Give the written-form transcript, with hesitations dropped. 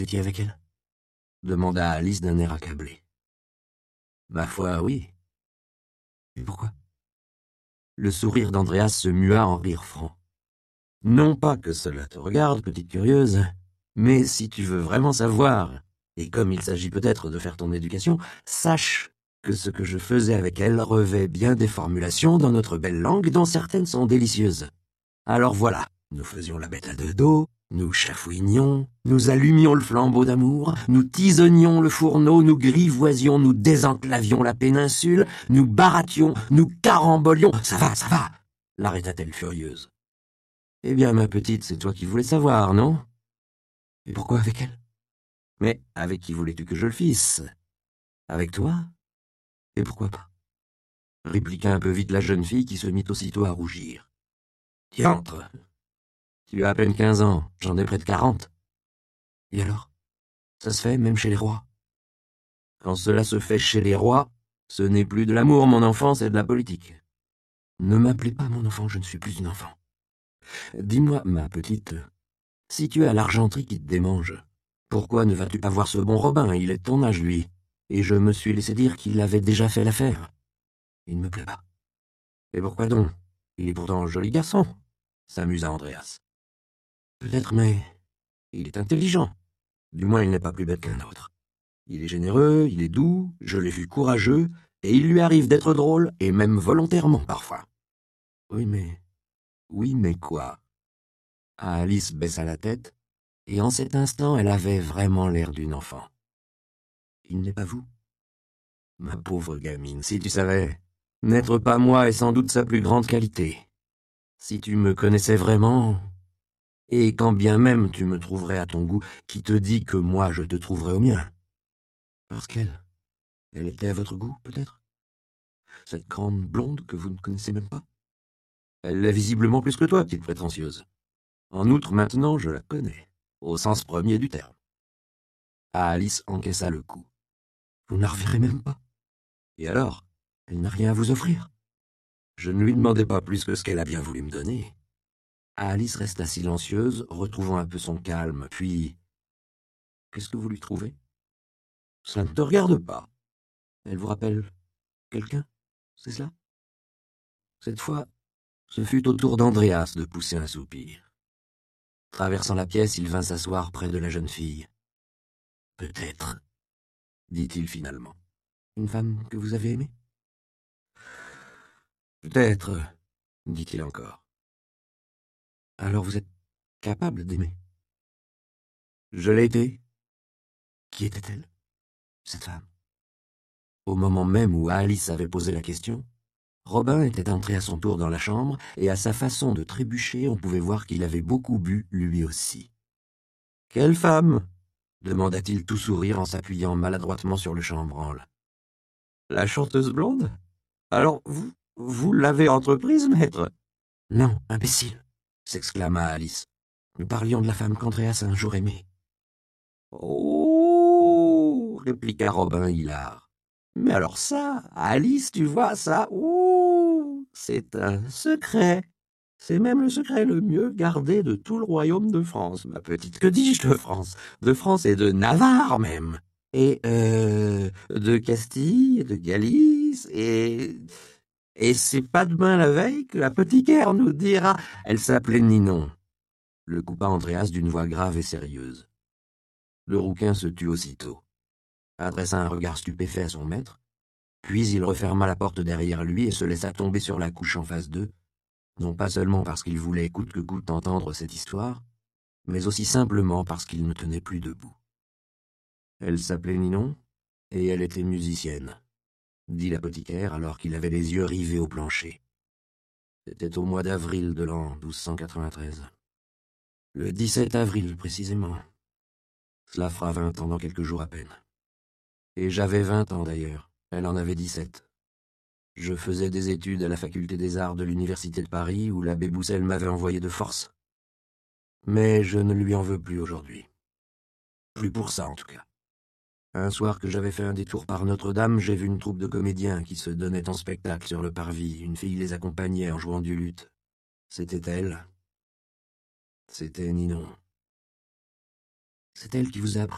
étiez avec elle? Demanda Alice d'un air accablé. Ma foi, oui. Et pourquoi? Le sourire d'Andreas se mua en rire franc. Non pas que cela te regarde, petite curieuse, mais si tu veux vraiment savoir, et comme il s'agit peut-être de faire ton éducation, sache que ce que je faisais avec elle revêt bien des formulations dans notre belle langue dont certaines sont délicieuses. Alors voilà, nous faisions la bête à deux dos, nous chafouinions, nous allumions le flambeau d'amour, nous tisonnions le fourneau, nous grivoisions, nous désenclavions la péninsule, nous barattions, nous carambolions. Ça va, l'arrêta-t-elle furieuse. Eh bien, ma petite, c'est toi qui voulais savoir, non? Et pourquoi avec elle? Mais avec qui voulais-tu que je le fisse? Avec toi? Et pourquoi pas? Répliqua un peu vite la jeune fille qui se mit aussitôt à rougir. Diantre! Tu as à peine 15 ans, j'en ai près de 40. Et alors? Ça se fait même chez les rois. Quand cela se fait chez les rois, ce n'est plus de l'amour, mon enfant, c'est de la politique. Ne m'appelez pas mon enfant, je ne suis plus une enfant. Dis-moi, ma petite, si tu as l'argenterie qui te démange, pourquoi ne vas-tu pas voir ce bon Robin? Il est de ton âge, lui. Et je me suis laissé dire qu'il avait déjà fait l'affaire. Il ne me plaît pas. Et pourquoi donc? Il est pourtant un joli garçon, s'amusa Andreas. Peut-être, mais il est intelligent. Du moins, il n'est pas plus bête qu'un autre. Il est généreux, il est doux, je l'ai vu courageux, et il lui arrive d'être drôle, et même volontairement parfois. Oui, mais quoi? Alice baissa la tête, et en cet instant elle avait vraiment l'air d'une enfant. Il n'est pas vous? Ma pauvre gamine, si tu savais, n'être pas moi est sans doute sa plus grande qualité. Si tu me connaissais vraiment, et quand bien même tu me trouverais à ton goût, qui te dit que moi je te trouverais au mien? Parce elle était à votre goût, peut-être? Cette grande blonde que vous ne connaissez même pas? Elle l'est visiblement plus que toi, petite prétentieuse. En outre, maintenant, je la connais, au sens premier du terme. Alice encaissa le coup. Vous ne la reverrez même pas? Et alors? Elle n'a rien à vous offrir? Je ne lui demandais pas plus que ce qu'elle a bien voulu me donner. Alice resta silencieuse, retrouvant un peu son calme, puis... Qu'est-ce que vous lui trouvez? Ça ne te regarde pas. Elle vous rappelle quelqu'un, c'est cela? Cette fois, ce fut au tour d'Andreas de pousser un soupir. Traversant la pièce, il vint s'asseoir près de la jeune fille. Peut-être, dit-il finalement. Une femme que vous avez aimée? Peut-être, dit-il encore. Alors vous êtes capable d'aimer? Je l'ai été. Qui était-elle, cette femme? Au moment même où Alice avait posé la question, Robin était entré à son tour dans la chambre, et à sa façon de trébucher, on pouvait voir qu'il avait beaucoup bu, lui aussi. « Quelle femme ?» demanda-t-il tout sourire en s'appuyant maladroitement sur le chambranle. « La chanteuse blonde? Alors, vous l'avez entreprise, maître ?»« Non, imbécile !» s'exclama Alice. « Nous parlions de la femme qu'Andreas a un jour aimée. »« Oh !» répliqua Robin hilar. « Mais alors ça, Alice, tu vois, ça, ouh, c'est un secret. C'est même le secret le mieux gardé de tout le royaume de France, ma petite. Que dis-je de France? De France et de Navarre même. Et, de Castille, de Galice, et c'est pas demain la veille que l'apothicaire nous dira... » Elle s'appelait Ninon, le coupa Andreas d'une voix grave et sérieuse. Le rouquin se tut aussitôt, adressa un regard stupéfait à son maître, puis il referma la porte derrière lui et se laissa tomber sur la couche en face d'eux, non pas seulement parce qu'il voulait coûte que coûte entendre cette histoire, mais aussi simplement parce qu'il ne tenait plus debout. Elle s'appelait Ninon, et elle était musicienne, dit l'apothicaire alors qu'il avait les yeux rivés au plancher. C'était au mois d'avril de l'an 1293. Le 17 avril, précisément. Cela fera 20 ans dans quelques jours à peine. Et j'avais 20 ans d'ailleurs, elle en avait 17. Je faisais des études à la faculté des arts de l'université de Paris où l'abbé Boussel m'avait envoyé de force. Mais je ne lui en veux plus aujourd'hui. Plus pour ça, en tout cas. Un soir que j'avais fait un détour par Notre-Dame, j'ai vu une troupe de comédiens qui se donnaient en spectacle sur le parvis. Une fille les accompagnait en jouant du luth. C'était elle. C'était Ninon. C'est elle qui vous a appris